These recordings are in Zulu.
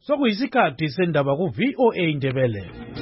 Sokuyisikhathi sendaba ku VOA Indebele.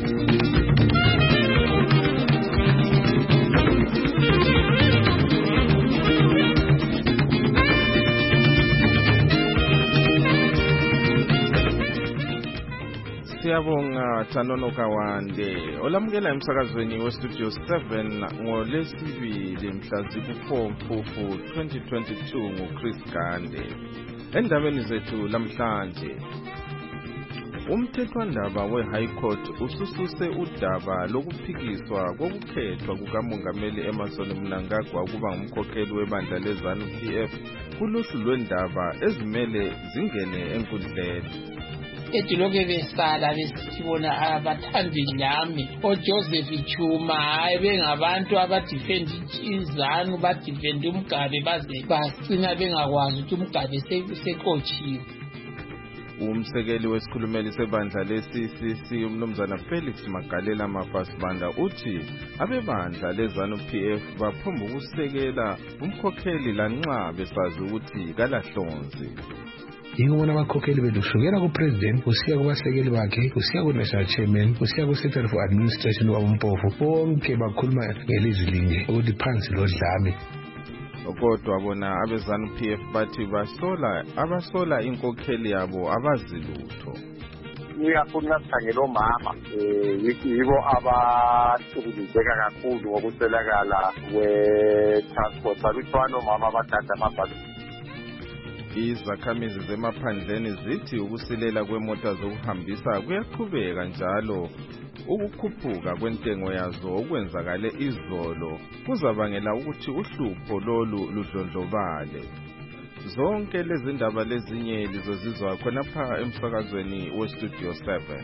Siyabonga Thanono Kawande olamukela emsakazweni westudio 7 ngolesibili mhla ziku-4 Mfumfu 2022 nguChris Gande. Endabeni zethu lamhlanje, umthethwandaba we-High Court usususe udaba lokuphikiswa kokukhethwa kukamongameli Emmerson Mnangagwa ukuba ngumkhokheli webandla leZANU-PF kuluhlu lwendaba ezimele zingene enkundleni. Ediloke besala besibona abathandi lami oJoseph Chuma bengabantu abadefend iZANU badefend uMgabe baze basina bengakwazi ukuthi uMgabe seqotshiwe. Umsekeli wesikhulumeli sebandla le-CCC umnumzana Felix Magalela Mafasibanda uthi abebandla leZANU-PF baphomba ukusekela umkhokheli lanxa besazi ukuthi kalahlonzi. Ingubona abakhokheli bedushukela ku-president kusiya kubasekeli bakhe kusiya ku-national chairman kusiya ku-secretary for administration wabumpofu bonke bakhuluma ngelizwi linye ukuthi phansi lodlame. Kodwa bona abeZANU-PF bathi abasola inkokheli yabo abazilutho. Ngiyafuna sikhangela omama yibo abahlukuluzeka kakhulu ngokuswelakala kwe-transport balutshwana omama abadada amabhasi. Izakhamizi zemaphandleni zithi ukusilela kwemota zokuhambisa kuyaqhubeka njalo ukukhuphuka kwentengo yazo okwenzakale izolo kuzabangela ukuthi uhlupho lolu ludlondlobale. Zonke lezi ndaba lezinye lizozizwa khonapha emsakazweni westudio 7.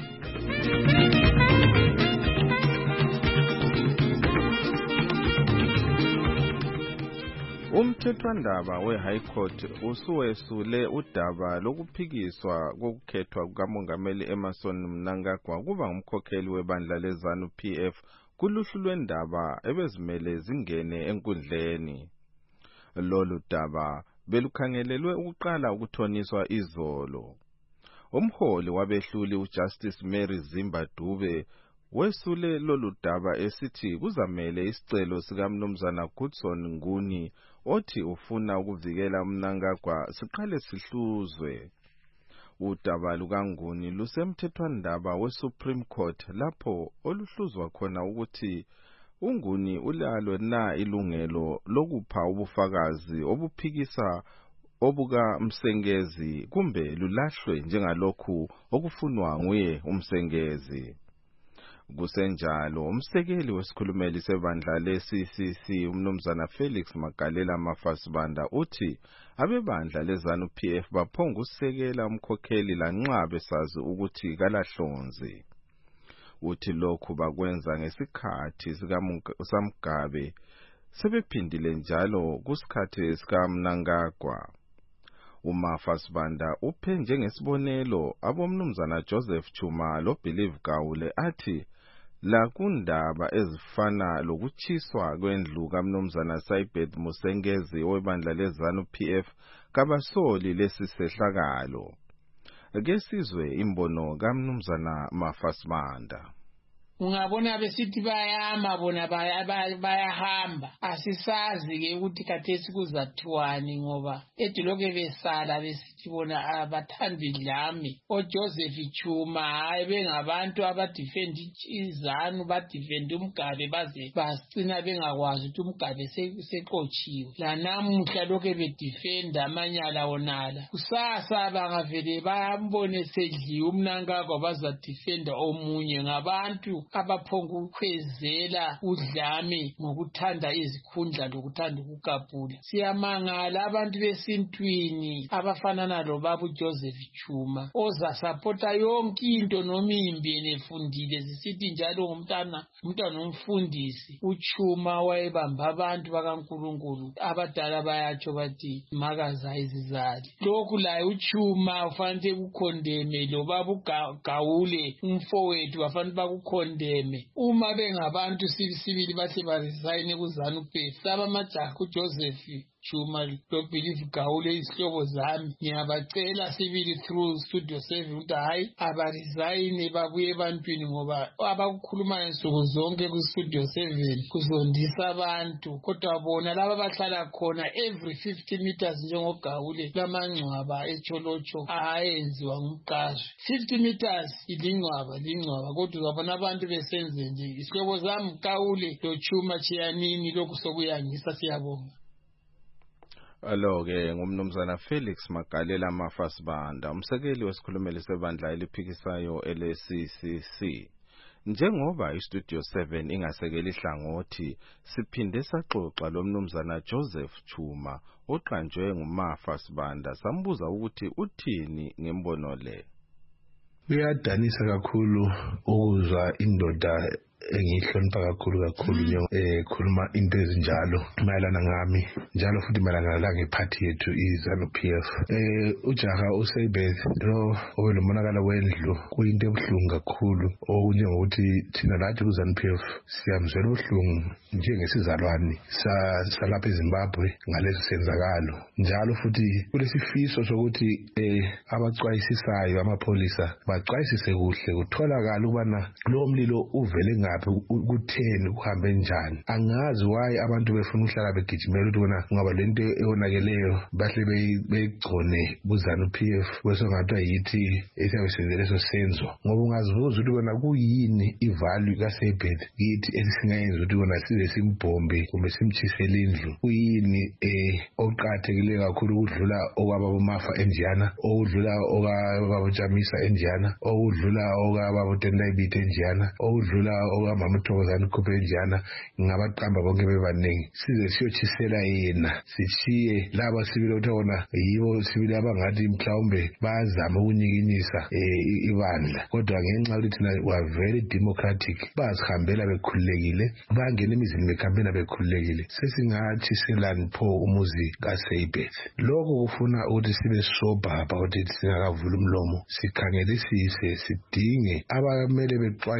Umthethwandaba we-High Court usuwesule udaba lokuphikiswa kokukhethwa kukamongameli Emmerson Mnangagwa kuba ngumkhokheli webandla leZANU-PF kuluhlu lwendaba ebezimele zingene enkundleni. Lolu daba belukhangelelwe ukuqala ukuthoniswa izolo. Umholi wabehluli uJustice Mary Zimba Dube wesule lolu daba esithi kuzamele isicelo sikamnumzana Goodson Nguni othi ufuna ukuvikela Mnangagwa siqale sihluzwe. Udaba lukaNguni lusemthethwandaba weSupreme Court lapho oluhluzwa khona ukuthi uNguni ulalo na ilungelo lokupha ubufakazi obuphikisa obuka Msengezi kumbe lulahlwe njengalokhu okufunwa nguye uMsengezi. Kusenjalo umsekeli wesikhulumeli sebandla le-CCC umnumzana Felix Magalela Mafasibanda uthi abebandla leZANU-PF baphonga ukusekela umkhokheli lanxa besazi ukuthi kalahlonzi. Uthi lokhu bakwenza ngesikhathi sikaMgabe sebephindile njalo kusikhathi sikaMnangagwa. uMafasibanda uphe njengesibonelo abomnumzana Joseph Chuma loBelieve Gawule athi la kundaba ezifana lokuchiswa kwendlu kaMnumzana Saibeth Musengezi webandla leZANU-PF kabasoli lesisehlakalo. Ake sizwe imbono kaMnumzana Mafasibanda. Ungabona besithi bayama bona bayahamba asisazi ke ukuthi khathesi kuzathiwani ngoba ediloke besala besithi bona abathandi lami oJoseph Chuma bengabantu abadefend iZANU badefend uMgabe baze basina bengakwazi ukuthi uMgabe seqotshiwe lanamuhla lokho bedefend amanyala onala kusasa bangavele bambone sedliwe uMnangagwa bazadefenda omunye ngabantu abaphonga ukukhwezela udlame ngokuthanda izikhundla lokuthanda ukukapula. Siyamangala abantu besintwini abafanana lobaba uJoseph Chuma ozasapota yonke into noma imbi nefundile zisithi njalo ngumntwana umfundisi. UChuma wayebamba abantu bakaNkulunkulu abadala bayatsho bathi makaza izizali. Lokhu laye uChuma ufanele ukukhondeme lobaba uGawule umfowethu bafanele bakukhondeme uma bengabantu sibili bahle baresign kuZANU-PF laba majaha uJoseph Chuma loBelieve Gawule isihlobo zami ngiyabacela sibili through Studio 7 ukuthi hayi abaresign babuye ebantwini ngoba abakukhulumayo nsuku zonke ku Studio 7 kuzondisa abantu kodwa bona laba bahlala khona every 50 meters njengogawule lamangcwaba eCholocho ayenziwa ngumqashi 50 meters ilingcwaba kodwa uzabona abantu besenze nje isihlobo zami Gawule loChuma Chiyanini lokhu sokuyangisa siyabonga. Alo-ke ngumnumzana Felix Magalela Mafasibanda, umsekeli wesikhulumeli sebandla eliphikisayo ele-CCC. Njengoba iStudio 7 ingasekeli ihlangothi, siphinde saxoxa lomnumzana Joseph Chuma oqanjwe nguMafasibanda sambuza ukuthi uthini ngembono le. Kuyadanisa kakhulu ukuzwa indoda engihlonipha kakhulu khuluma into ezinjalo mayelana ngami njalo futhi mayelana la ngephathi yethu iZANU-PF. Ujaha uSaybeth lo obelomonakala wendlu kuyinto ebuhlungu kakhulu okunjengokuthi thina lathi kuZANU-PF siyamzwela ubuhlungu njengesizalwane salapha eZimbabwe ngaleso senzakalo njalo futhi kulesifiso sokuthi abacwayisisayo amapholisa bacwayisise kuhle kutholakala ukubana lo mlilo uvele ngaphi kutheni kuhambe njani. Angazi why abantu befuna uhlala begijimela ukuthi bona ngoba lento eyonakeleyo bahle begcone kuZANU-PF kwesongathi yithi esiyabe leso senzo ngoba ungazibuza ukuthi bona kuyini ivalue kaSaybeth yithi esingayenza ukuthi bona size simbombe kumbe simchisele indlu kuyini oqathekile kakhulu ukudlula okwababoMafa eNdiyana okudlula okwababoJamisa eNdiyana okudlula okwababoTendayibithe eNdiyana okudlula okwamama Thokozani Khuphe eNdiyana ngabaqamba bonke bebanengi size siyotshisela yena sichiye laba sibile ukuthi bona yibo sibile abangathi mhlawumbe bazama ukunyikinisa ibandla kodwa ngenxa yokuthi thina we are very democratic bazihambela bekhululekile bangena emizini bekhambena bekhululekile sesingatshiselani pho umuzi kaSaybeth. Lokho kufuna ukuthi sibe sober about it singakavula umlomo sikhangelisise sidinge abamele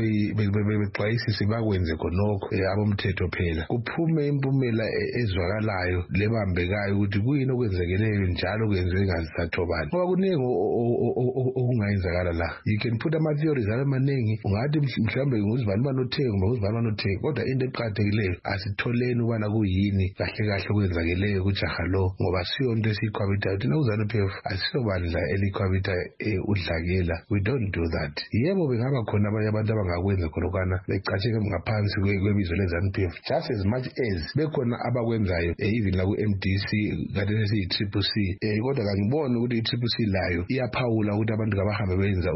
bexwayisise bakwenze khonokho abomthetho phela kuphume impumela ezwakalayo lebambekayo ukuthi kuyini okwenzekeleyo njalo kwenziwe ngazisathobani ngoba kuningi okungayenzakala la. You can put ama-theories amaningi ungathi mhlawumbe nguzibani othenge kodwa into eqakathekileyo asitholeni ukubana kuyini kahle kahle okwenzakeleyo kujaha lo ngoba siyonto esiyikhwabithayo thina kuZANU-PF asiyobandla elikhwabitha udlakela. We don't do that. Yebo bengaba khona abanye abantu abangakwenza khonokwana becatsheke ngaphansi kwebizo leZANU-PF just as much as bekhona abakwenzayo even la ku-MDC kade sesiyi-CCC kodwa kangiboni ukuthi i-CCC layo iyaphawula ukuthi abantu kabahambe benza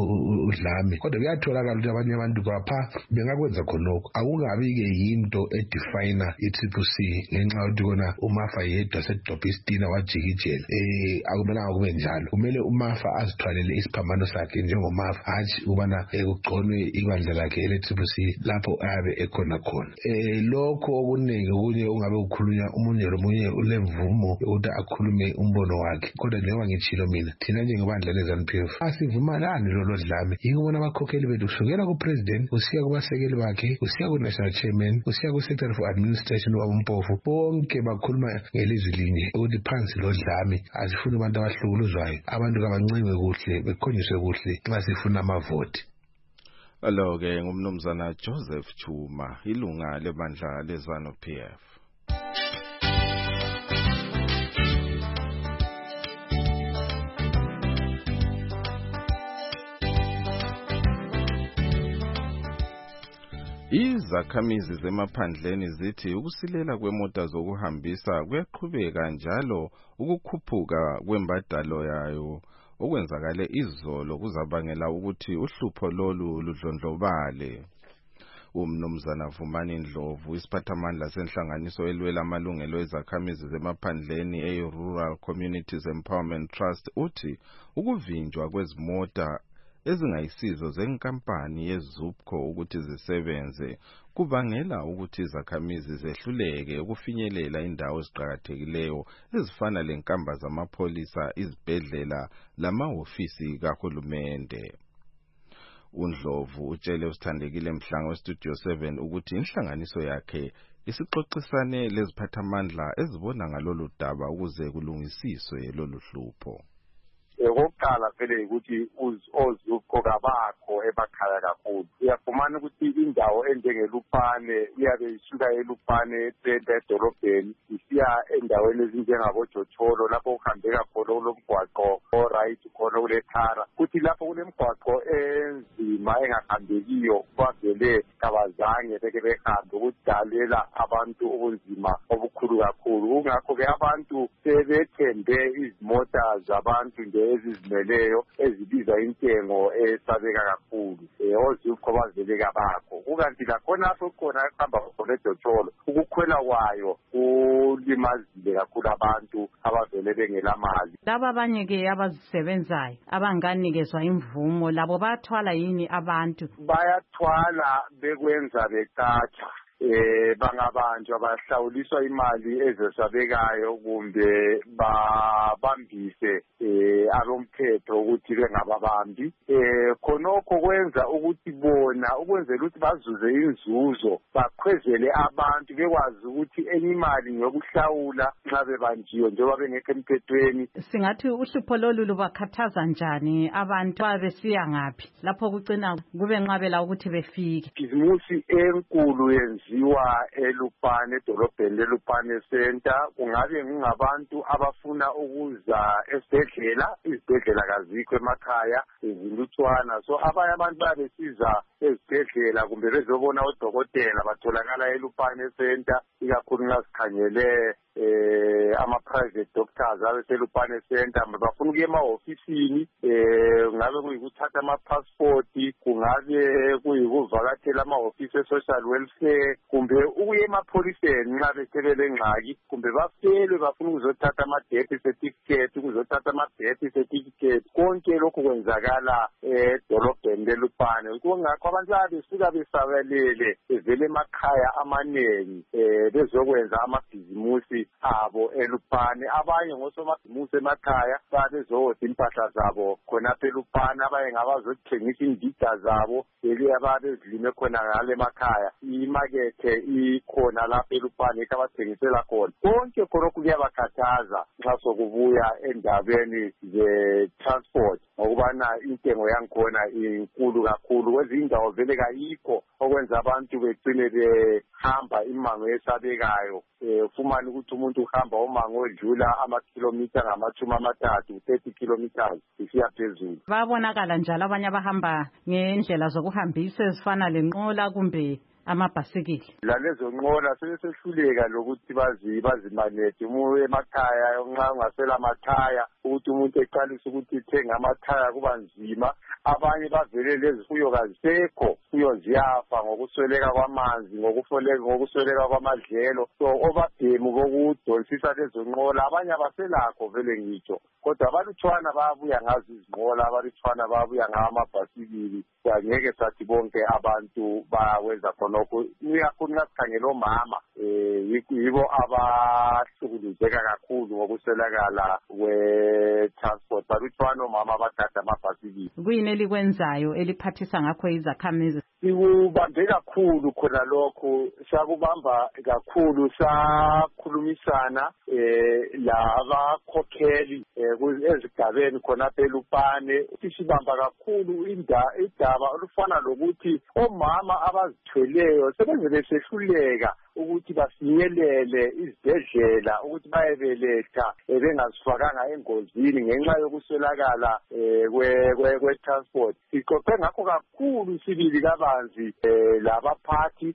udlame kodwa kuyatholakala ukuthi abanye abantu kwapha bengakwenza khonokho. Akungabi-ke yinto edefina i-CCC ngenxa yokuthi kona uMafa yedwa sedobha isitina wajikijela akumelanga kube njalo. Kumele uMafa azithwalele isiphambano sakhe njengoMafa hatshi ukubana kugconwe ibandla lakhe ele-CCC lapho ayabe ekhona khona. Lokho okuningi okunye ungabe kukhulunywa umunye lomunye ulemvumo yokuthi akhulume umbono wakhe kodwa njengoba ngitshilo mina thina njengebandla leZANU-PF asivumalani lolo dlame. Yikubona abakhokheli bethu kusukela kupresident kusiya kubasekeli bakhe kusiya ku-national chairman kusiya ku-secretary for administration wabompofu bonke bakhuluma ngelizwi linye ukuthi phansi lo dlame asifuni abantu abahlukuluzwayo abantu kabancengwe kuhle bekhonyiswe kuhle nxa sifuna amavoti. Alo-ke ngumnumzana Joseph Chuma ilunga lebandla leZANU-PF. Izakhamizi zemaphandleni zithi ukusilela kwemota zokuhambisa kuyaqhubeka njalo ukukhuphuka kwembadalo yayo okwenzakale izolo kuzabangela ukuthi uhlupho lolu ludlondlobale. Umnumzana Vumani Ndlovu isiphathamandla senhlanganiso elwela amalungelo ezakhamizi zemaphandleni e-Rural Communities Empowerment Trust uthi ukuvinjwa kwezimota ezingayisizo zenkampani yeZupco ukuthi zisebenze kubangela ukuthi izakhamizi zehluleke ukufinyelela indawo eziqhakathekileyo ezifana lenkamba zamapholisa, izibhedlela lamahhovisi kahulumende. uNdlovu utshele usithandekile Mhlanga weStudio 7 ukuthi inhlanganiso yakhe isixoxisane leziphathamandla ezibona ngalolu daba ukuze kulungisiswe lolu hlupho. Okokuqala vele ukuthi oZUPCO kabakho emakhaya kakhulu. Uyafumana ukuthi indawo enjengeLupane iyabe isuka eLupane edolobheni isiya endaweni ezinjengaboJotholo lapho kuhambeka khona kulomgwaqo oright khona kulethara. Kuthi lapho kulemgwaqo enzima engahambekiyo bavele kabazange beke behambe ukudalela abantu ubunzima obukhulu kakhulu. Kungakho-ke abantu sebethembe izimota zabantu nje ezizimeleyo ezibiza intengo esabeka kakhulu. OZUPCO bavele kabakho. Kukanti lakhonapho khona ehamba khona eJotholo ukukhwela kwayo kulimazile kakhulu abantu abavele bengela mali. Laba abanye-ke abazisebenzayo abanganikezwa imvumo labo bayathwala yini abantu? Bayathwala bekwenza becatsha. Bangabanjwa bahlawuliswa imali ezesabekayo kumbe babambise abomthetho ukuthi bengababambi. Khonokho kwenza ukuthi bona ukwenzela ukuthi bazuze inzuzo baqhwezele abantu bekwazi ukuthi enye imali ngiyokuhlawula nxa bebanjiwe njengoba bengekho emthethweni. Singathi uhlupho lolu lubakhathaza njani abantu babesiya ngaphi lapho kucina kube nqabela ukuthi befike? Ibhizimusi enkulu yenziwa eLupane edolobheni leLupane Center. Kungabe ngabantu abafuna ukuza esibhedlela, izibhedlela kazikho emakhaya izilutshwana, so abanye abantu bayabesiza ezibhedlela kumbe bezobona odokotela batholakala eLupane Center, ikakhulu nxa sikhangele ama-private doctors abeselupane center bafuna ukuya emahofisini, ngabe kuyikuthatha ama-passport, kungabe kuyikuvakatela amahofisi e-social welfare, kumbe ukuya emapholiseni nxa besebelengxaki, kumbe bafelwe bafuna ukuzothatha ama-death certificate, ukuzothatha ama-death certificate. Konke lokhu kwenzakala edolobheni leLupane. Kungakho abantu besuka besabelele bevele emakhaya amanengi bezokwenza amabhizimusi abo eLupane. Abanye ngosomabhizimusi emakhaya babezohoda impahla zabo khonapha eLupane, abanye ngabazothengisa indida zabo ababezilime khona ngale emakhaya. Imakethe ikhona lapha eLupane yikho abathengisela khona. Konke khonokho kuyabakhathaza nxa sokubuya endabeni ze-transport ngokubana intengo yangikhona inkulu kakhulu. Kwezinye indawo vele kayikho okwenza abantu begcine behamba imango esabekayo. Ufumane ukuthi umuntu uhamba umango odlula amakhilomitha ngama-30, 30 kilometers isiya phezulu. Babonakala njalo abanye abahamba ngendlela zokuhambisa ezifana lenqola kumbe amabhasikili. Lalezo nqola sebesehluleka lokuthi bazimanethe emakhaya nxa ungasela amathaya ukuthi umuntu eqalise ukuthi ithenge amathaya kuba nzima. Abanye bavele lezifuyo kazisekho, fuyo ziyafa ngokusweleka kwamanzi, ngokusweleka kwamadlelo. So obabhemu bokudonsisa lezo nqola abanye abaselakho vele ngitsho, kodwa abalutshwana bayabuya ngazo izinqola, abalutshwana bayabuya ngawo amabhasikili. Angeke sathi bonke abantu bayawenza khonokho. Ikakhulu nxa sikhangela omama yibo abahlukuluzeka kakhulu ngokuswelakala kwe-transport. Balutshwana omama abagada amabhasikili. Kuyini elikwenzayo eliphathisa ngakho izakhamizi? Sikubambe kakhulu khona lokho, sakubamba kakhulu, sakhulumisana labakhokheli ezigabeni khonapha eLupane. Sibamba kakhulu idaba olufana lokuthi omama abazithweleyo sebeze besehluleka ukuthi bafinyelele izibhedlela ukuthi bayebeletha bengazifakanga engozini ngenxa yokuswelakala kwe-transport. Sixoxe ngakho kakhulu sibili kabanzi labaphathi.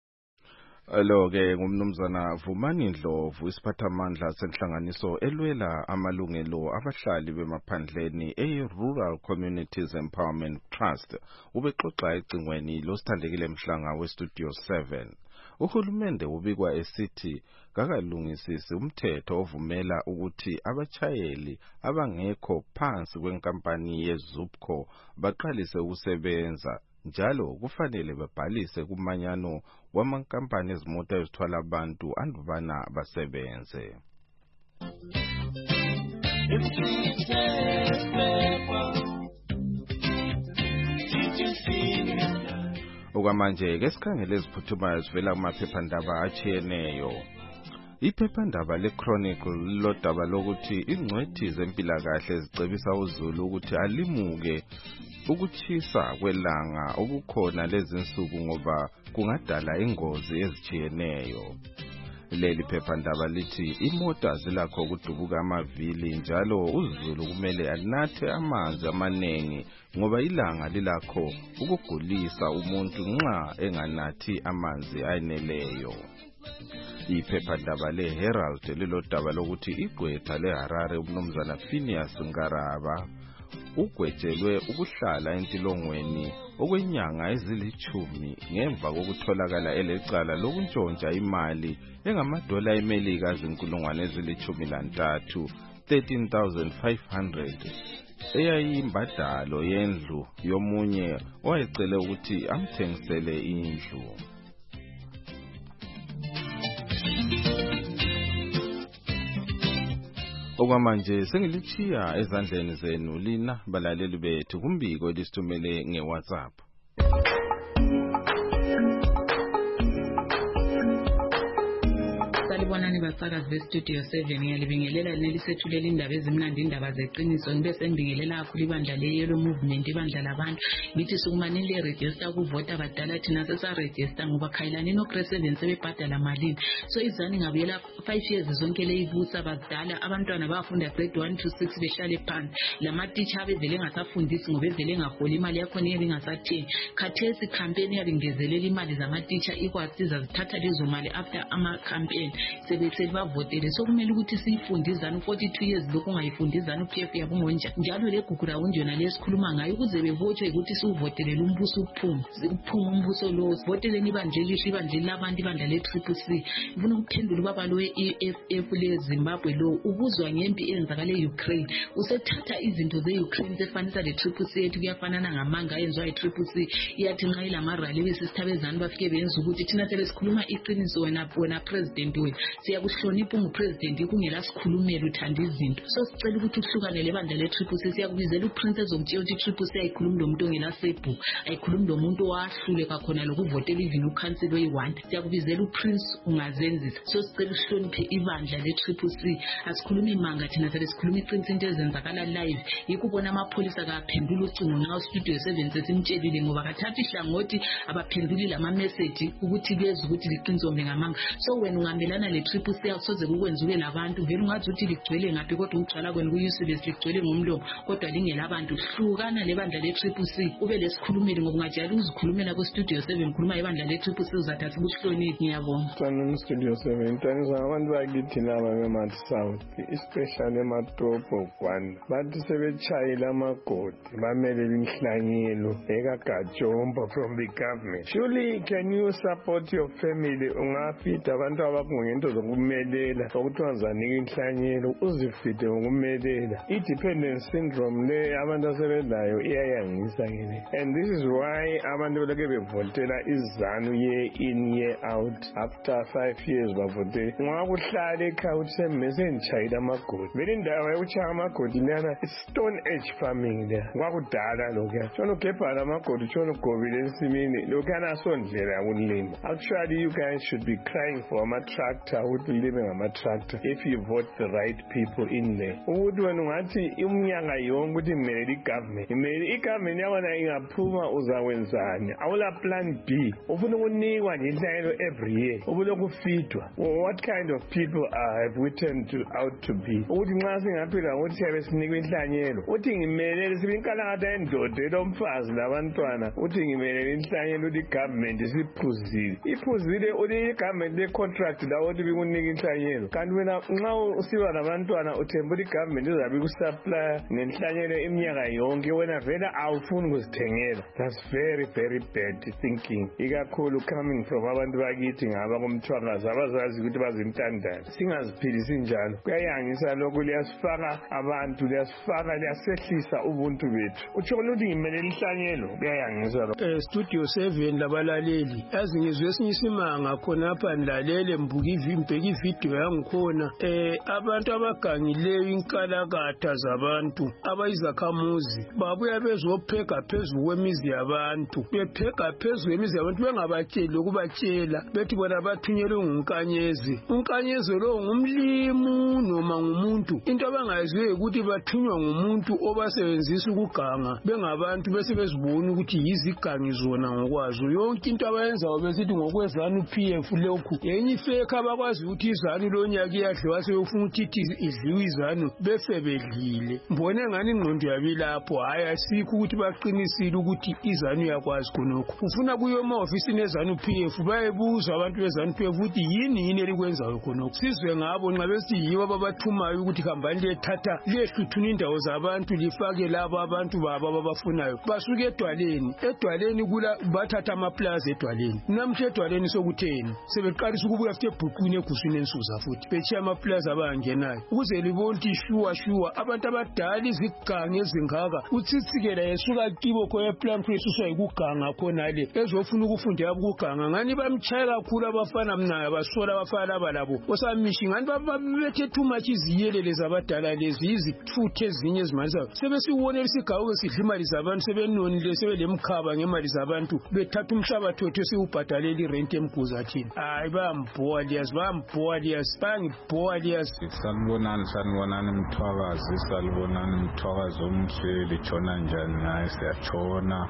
Lo-ke ngumnumzana Vumani Ndlovu, isiphathamandla senhlanganiso elwela amalungelo abahlali bemaphandleni e-Rural Communities Empowerment Trust. Ubexoxa ecingweni losithandekile Mhlanga weStudio 7. Uhulumende ubikwa esithi kakalungisisi umthetho ovumela ukuthi abachayeli abangekho phansi kwenkampani yeZUPCO baqalise ukusebenza. Njalo kufanele babhalise kumanyano wamankampani ezimota ezithwala abantu andubana basebenze. Okwamanje ke sikhangele eziphuthumayo sivela kumaphephandaba atshiyeneyo. Iphephandaba leChronicle lilodaba lokuthi ingcwethi zempilakahle zicebisa uZulu ukuthi alimuke ukutshisa kwelanga okukhona lezi insuku ngoba kungadala ingozi ezitshiyeneyo. Leli phephandaba lithi imota zilakho ukudubuka amavili njalo uZulu kumele anathe amanzi amanengi ngoba ilanga lilakho ukugulisa umuntu nxa enganathi amanzi ayeneleyo. Iphephandaba leHerald lilodaba lokuthi igqwetha leHarare umnumzana Phineas Ngaraba ugwetshelwe ukuhlala entilongweni okwenyanga ezilithumi ngemva kokutholakala elecala lokuntshontsha imali engamadola eMelika azinkulungwane ezili-13 13,500 eyayiyimbadalo yendlu yomunye owayecele ukuthi amthengisele indlu. Okwamanje sengilichiya ezandleni zenu lina balaleli bethu kumbiko elisithumele ngeWhatsApp. Sanibonani basakazi bestudio 7 ngiyalibingelela nelisethulela indaba ezimnandi indaba zeqiniso ngibe sengibingelela kakhulu ibandla le-Yellow Movement ibandla labantu ngithi sukumani le-register kuvota badala thina sesa-register ngoba khayelani no-grade 7 sebebhadala malini so izani ngabuyela 5 years zonke leyibusa badala abantwana bafunda grade 1 to 6 behlale phansi lamatitsha abevele engasafundisi ngoba evele engaholi imali yakhona iyabe ingasathengi khathesi campaign yalingezelela imali zamatitsha ikwasiza zithatha lezo mali after ama-campaign sebetheli bavotele so kumele ukuthi siyifundizane 42 years lokhu ungayifundizane uPF yabungonja njalo legugu rawundi yona lesikhuluma ngayo ukuze bevothe ukuthi siuvotelele umbuso uphume umbuso lo voteleni ibandla elihle ibandla labantu ibandla le-CCC ngifuna ukuphendula ubaba lo we-EFF leZimbabwe lo ubuzwa ngempi eyenzakale e-Ukraine usethatha izinto ze-Ukraine sefanisa le-CCC yethu kuyafanana ngamanga ayenziwa yi-CCC iyathi nxa ilamarali besisithabezane bafike benza ukuthi thina sebesikhuluma iqiniso wena president wethu siyakuhlonipha ungupresident kungela sikhulumela uthanda izinto so sicela ukuthi uhlukane lebandla le-CCC siyakubizela uPrince ezomtshela ukuthi i-CCC ayikhulumi lomuntu ongela sebhu ayikhulumi lomuntu owahlule kakhona lokuvotela even ukhansela oyi-1 siyakubizela uPrince ungazenzisa so sicela uhloniphe ibandla le-CCC asikhulumi imanga thina sebesikhuluma iqiniso into ezenzakala live yikho ubona amapholisa kaphendula ucingo nxa ustudio 7 sesimtshelile ngoba kathatha ihlangothi abaphenduli lama-message ukuthi bezwe ukuthi liqiniso ngamanga so wena ungamelana le-CCC akusoze kukwenza ube labantu vele ungathi ukuthi ligcwele ngaphi kodwa ukugcwala kwenu ku-useless ligcwele ngomlomo kodwa lingelabantu hlukana lebandla le-CCC ube lesikhulumeli ngoba ungajali uzikhulumela ku-studio 7 khuluma ibandla le-CCC uzathi asikuhloniphi ngiyabonga sanuni studio 7 ntanisa abantu bakithi laba bemathi south especially ematopo Gwanda bathi sebetshayile amagodi bamelele inhlanyelo ekagajomba from the government surely can you support your family ungafida abantu abakungento zokumelela ukuthi wanzanika inhlanyelo uzifide ngokumelela i-dependence syndrome le abantu asebelayo iyayangisa kile and this is why abantu beleke bevotela izanu year in year out after 5 years bavotela ngakuhlala ekhaya ukuthi semesenditshayile amagodi vele indaba yokuchaya amagodi leyana stone age farming leya kwakudala lokhuya tshona ugebhala amagodi tshona ugobile ensimini lokhuyana asondlela yakulima actually you guys should be crying for ama-tractor ukuthi ulime ngama-tractor if you vote the right people in there ukuthi wena ungathi umnyaka yonke ukuthi imelele igovernment igovernment yabona ingaphuma uzakwenzani awula plan B ufuna ukunikwa nje inhlanyelo every year ubulokhu ufidwa what kind of people have we turned out to be ukuthi nxa singaphila ukuthi siyabe sinikwa inhlanyelo uthi ngimelele sibe inkalakatha yendoda elomfazi labantwana uthi ngimelele inhlanyelo ukuthi igovernment iphuzile uthi igovernment le-contract lawo ukuthi bikunika inhlanyelo kanti wena nxa usiba labantwana uthemba ukuthi igovernment izabe ikusupply ngenhlanyelo iminyaka yonke wena vele awufuni ukuzithengela that's very very bad thinking ikakhulu coming from abantu bakithi ngaba komthwakazi abazazi ukuthi bazintandane singaziphilisi njalo kuyayangisa lokhu liyasifaka abantu liyasehlisa ubuntu bethu utsho ukuthi ngimelele inhlanyelo kuyayangisa studio 7 labalaleli yazi ngizwe esinye isimanga khonapha nilalele mbuka ividiyo yangikhona abantu abagangileyo inkalakatha zabantu abayizakhamuzi babuya bezophega phezulu kwemizi yabantu bephega phezulu kwemizi yabantu bengabatsheli ukubatshela bethi bona bathunyelwe ngunkanyezi. Unkanyezi lo ngumlimu noma ngumuntu. Into abangaziyo ukuthi bathunywa ngumuntu obasebenzisa ukuganga bengabantu bese bezibona ukuthi yizigangi zona ngokwazo. Yonke into abayenzayo besithi ngokwezanu PF lokhu yenye ifake abakwazi ukuthi izanu lonyaka iyadliwa sebefuna ukuthi idliwe izanu bese bedlile. Mbone ngani ingqondo yabilapho hayi asikho ukuthi baqinisile ukuthi izanu yakwazi khonokho. Ufuna kuyo ema-ofisini ezanu PF bayebuza abantu bezanu PF ukuthi yini elikwenzayo khonokho. Sizwe ngabo nxa besithi yibo ababathumayo ukuthi hambani lethatha lehluthuna indawo zabantu lifake labo abantu babo ababafunayo. Basuke edwaleni kula bathatha amaplaza edwaleni. Namhla edwaleni sokutheni sebeqalisa ukubuya futhi ebhuqwini eguswini ensuza futhi betshiya amaplaza abangenayo ukuze libone ukuthi shuwa abantu abadala izigangi ezingaka utsitsikela yesuka kibo khoye plan kwesuswa yikuganga khonale ezofuna ukufundela ukuganga ngani bamtshaya kakhulu abafana mnayo basola abafana abalabo osamishi ngani babethe too much iziyelele zabadala lezi izithuthe ezinye ezimalisayo sebesiwonela isigawu esidlimali zabantu sebenonile sebelemkhaba ngemali zabantu bethatha umhlabathi wethu siwubhadalela irent emguzathini. Hayi bayambhowa liyasi. Sanibonani Mthwakazi, Mthwakazi omuhle litshona njani naye siyatshona.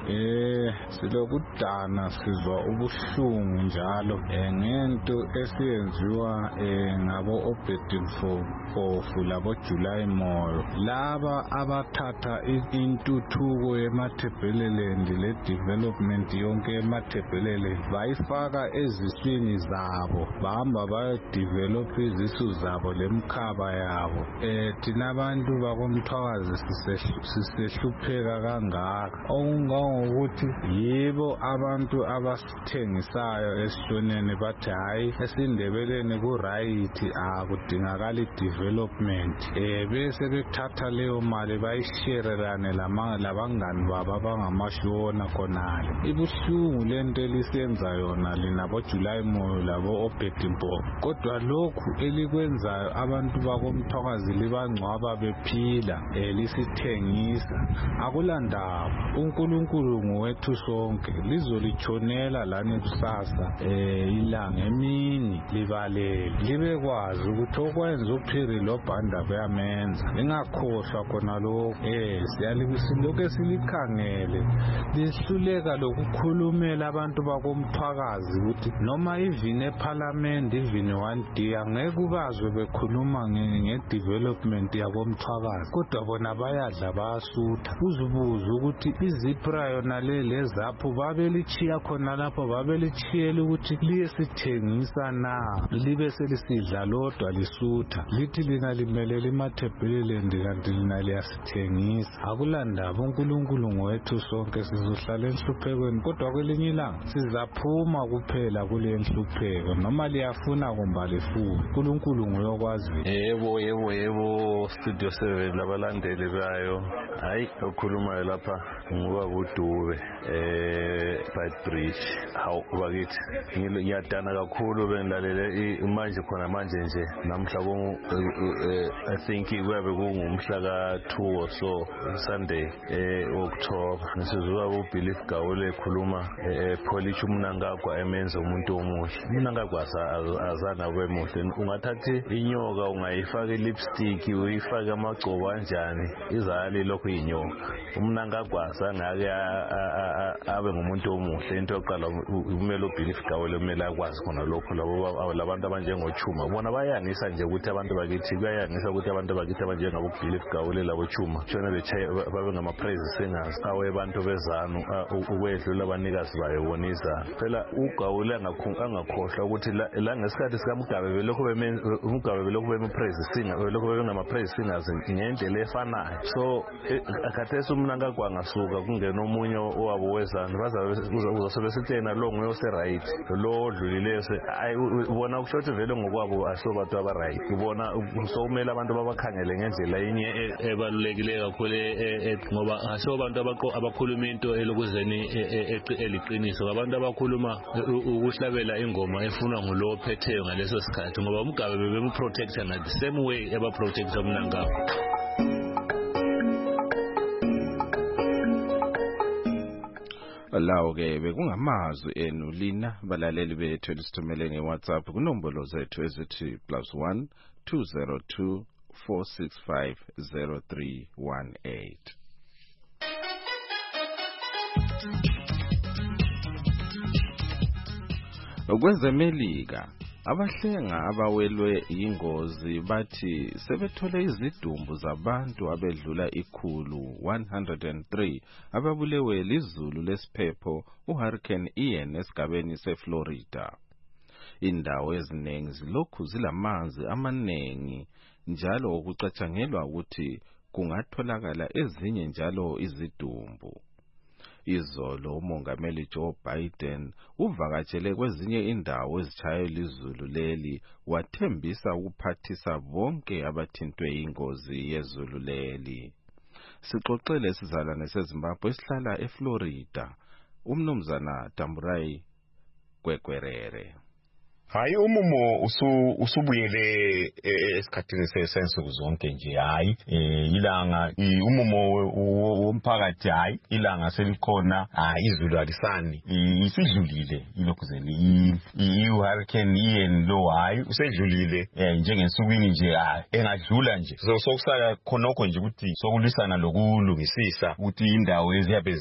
Silokudana sizwa ubuhlungu njalo ngento esiyenziwa ngabo Obedimpofu labo July Moyo laba abathatha intuthuko emathebheleland le development yonke emathebheleland bayifaka eziswini zabo bahamba bayodevelop izisu zabo lemkhaba yabo. Thina abantu bakoMthwakazi sisehlupheka kangaka okungangokuthi yibo abantu abasithengisayo esihloneni bathi hayi esindebeleni ku-right akudingakali development bese bethatha leyo mali bayisherelane labangani babo abangamashona khonale. Ibuhlungu lento elisenza yona linabo July Moyo labo Obedimpofu kodwa lokhu elikwenzayo abantu bakoMthwakazi libangcwaba bephila lisithengisa akulandaba. uNkulunkulu ngowethu sonke lizolitshonela lani kusasa ilanga emini libalele libekwazi ukuthi okwenza uPhiri loBhanda kuyamenza lingakhohlwa khona lokho. Siyalibisiloke silikhangele lihluleka lokukhulumela abantu bakoMthwakazi ukuthi noma ivini eParliament ivini 1D angeke ubazwe bekhuluma ngedevelopment yakoMthwakazi kodwa bona bayadla bayasutha. Uzibuza ukuthi izipra yona lezapho babelichiya khona lapho babelichiyela ukuthi liye sithengisa na libe selisidla lodwa lisutha lithi lina limelela imathebheleland kanti lina liyasithengisa. Akulandaba uNkulunkulu ngowethu sonke sizohlala enhluphekweni kodwa kwelinye ilanga sizaphuma kuphela kule nhlupheko noma liyafuna kumba lifuna uNkulunkulu nguyokwazi. Yebo Studio 7 labalandeli bayo hayi okhulumayo lapha ngoba kuDube Bridge hawu bakithi ngiyadana kakhulu bengilalele manje nje namhla I think kuyabe kungumhla ka2 or so Sunday October ngisizwa uBelief Gawule ekhuluma polish uMnangagwa emenza umuntu omuhle. uMnangagwa azana kwemuhle ungathathi inyoka ungayifaka lipstick uyifaka amagcobo kanjani izali lokho inyoka. uMnangagwa ngake abe ngumuntu omuhle into yokuqala kumele uBelief Gawule kumele akwazi khona lokho labantu abanjengoChuma bona bayangisa nje ukuthi abantu bakithi bayangisa ukuthi abantu bakithi abanjengabo uBelief Gawule labo Chuma shona bechaye babe ngama praise singers awebantu bezanu ukwedlula abanikazi bayo bonisa phela uGawule angakhohlwa ukuthi la ngesikhathi sikaMgabe belokho uMgabe belokho beme-praise singer belokho bengama praise singers ngendlela efanayo. So akhathesi uMnangagwa uzasuka kungena omunye owabo wezana uzasobe sithi yena lo nguye ose-right lo odlulileyo ubona kusho ukuthi vele ngokwabo asobantu aba-right ubona sokumele abantu babakhangele ngendlela inye ebalulekileyo kakhulu ngoba asobantu abakhuluma into elokuzeni eliqiniso abantu abakhuluma ukuhlabela ingoma efunwa ngulo ophetheyo ngaleso sikhathi ngoba umgabe bebemprotecta na the same way ebaprotecta umnangagwa. Lawo ke bekungamazwi enu lina balaleli bethu elisithumele ngeWhatsApp kunombolo zethu ezithi +1 202 465 0318. Okwezemelika abahlenga abawelwe ingozi bathi sebethole izidumbu zabantu abedlula 103 ababulewe lizulu lesiphepho uHurricane Ian esigabeni seFlorida. Indawo eziningi zilokhu zilamanzi amaningi njalo okucatshangelwa ukuthi kungatholakala ezinye njalo izidumbu. Izolo umongameli Joe Biden uvakatshele kwezinye indawo ezitshaye lizulu leli wathembisa ukuphathisa bonke abathintwe ingozi yezulu leli. Sixoxele sizalwane seZimbabwe esihlala eFlorida umnumzana Tamburai Kwekwerere. Hayi umumo usubuyele esikhathini sesensuku zonke nje hayi ilanga umumo womphakathi hayi ilanga selikhona hayi izulu alisani isidlulile ilokuzeni iHurricane Ian lo hayi usedlulile njengensukwini nje engadlula nje sokusala khonokho nje ukuthi sokulisana lokulungisisa ukuthi indawo eziyabe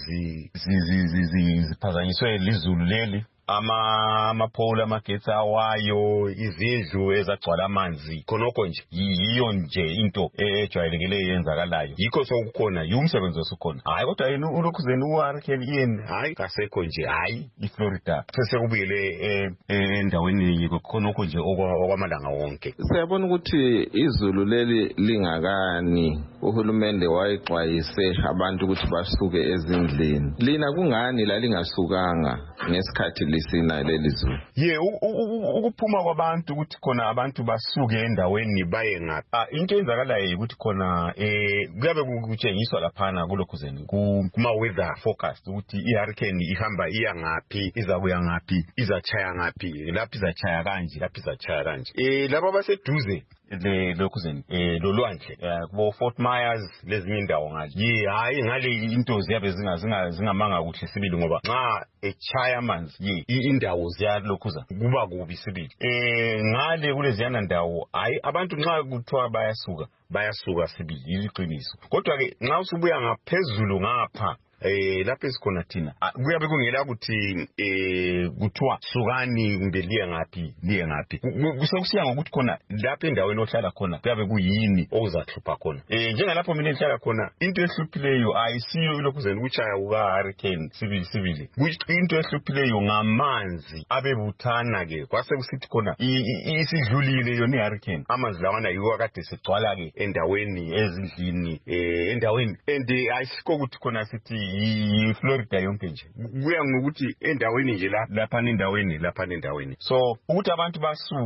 ziphazanyiswe lizulu leli amapole amagetsi awayo izindlu ezagcwala amanzi khonokho nje yiyo nje into ejwayelekileyo yenzakalayo yikho sokukhona yumsebenzi osukhona hayi kodwa yena ulokhuzeni uHurricane Ian hayi kasekho nje hayi iFlorida sesekubuyele endaweni khonokho nje okwamalanga wonke. Siyabona ukuthi izulu leli lingakani uhulumende wayixwayise abantu ukuthi basuke ezindlini lina kungani la lingasukanga ngesikhathi lisina lelizulu ukuphuma kwabantu ukuthi khona abantu basuke endaweni baye ngapha into enzakalayo ukuthi khona kuyabe kutshengiswa laphana kulokhuzeni kuma weather forecast ukuthi iHurricane ihamba iya ngaphi izakuya ngaphi izachaya ngaphi lapho izachaya kanje lapho izachaya kanje laba baseduze lokhuzeni lolwandle kubo Fort Myers lezinye indawo ngale hayi ngale into ziyabe zingamanga kuhle sibili ngoba nxa echaya amanzi indawo ziyalokhuza kuba kubi sibili ngale kuleziyana ndawo hayi abantu nxa kuthiwa bayasuka sibili iliqiniso kodwa ke nxa usubuya ngaphezulu ngapha lapho esikhona thina kuyabe kungela ukuthi kuthiwa sukani kumbe liye ngaphi kusekusiya ngokuthi khona lapho endaweni ohlala khona kuyabe kuyini okuzahlupha khona njengalapho mina engihlala khona into ehluphileyo ayisiyo ilokhuzeni ukuchaya kukaHurricane sibili into ehluphileyo ngamanzi abebuthana ke kwase kusithi khona isidlulile yona iHurricane amanzi lawana yiwo kade segcwala ke endaweni ezindlini endaweni and ayisikho ukuthi khona sithi iFlorida yonke nje kuya ngokuthi endaweni nje lapha endaweni so ukuthi abantu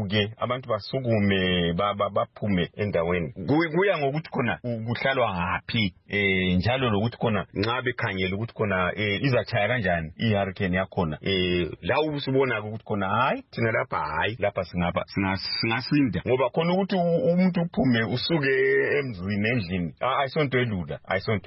basukume baphume endaweni kuya ngokuthi khona kuhlalwa ngaphi njalo lokuthi khona nxa bekhangela ukuthi khona izachaya kanjani iHurricane yakhona la usubona ukuthi khona hayi thina lapha singasinda ngoba khona ukuthi umuntu uphume usuke emzini endlini ayisonto elula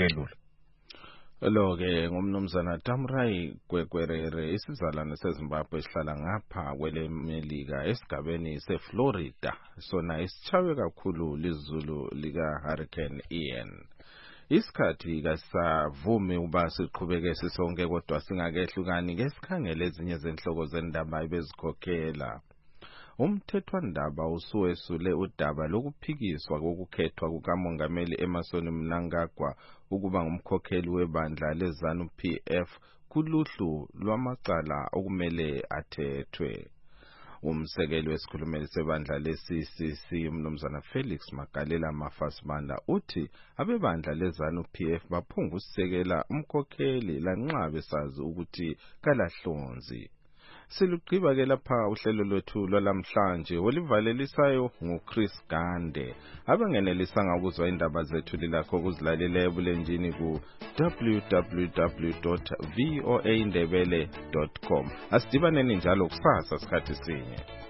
Lo-ke ngumnumzana Tamburai Kwekwerere isizalwane seZimbabwe esihlala ngapha kwelemelika esigabeni seFlorida sona isichawe kakhulu lizulu likaHurricane Ian. Isikhathi kasavumi uba siqhubeke sisonke kodwa singakehlukani ngesikhangele ezinye zenhloko zendaba ebezikhokhela. Umthethwandaba usuwesule udaba lokuphikiswa kokukhethwa kukamongameli Emmerson Mnangagwa ukuba ngumkhokheli webandla leZANU-PF kuluhlu lwamacala okumele athethwe. Umsekeli wesikhulumeli sebandla le-CCC umnumzana Felix Magalela Mafasibanda uthi abebandla leZANU-PF baphunga ukusekela umkhokheli lanxa besazi ukuthi kalahlonzi. Silugqiba ke lapha uhlelo lwethu lwalamhlanje olivalelisayo nguChris Gande. Abangenelisanga ukuzwa indaba zethu lilakho ukuzilalela ebulenjini ku www.voaindebele.com. Asidibaneni njalo kusasa sikhathi sinye.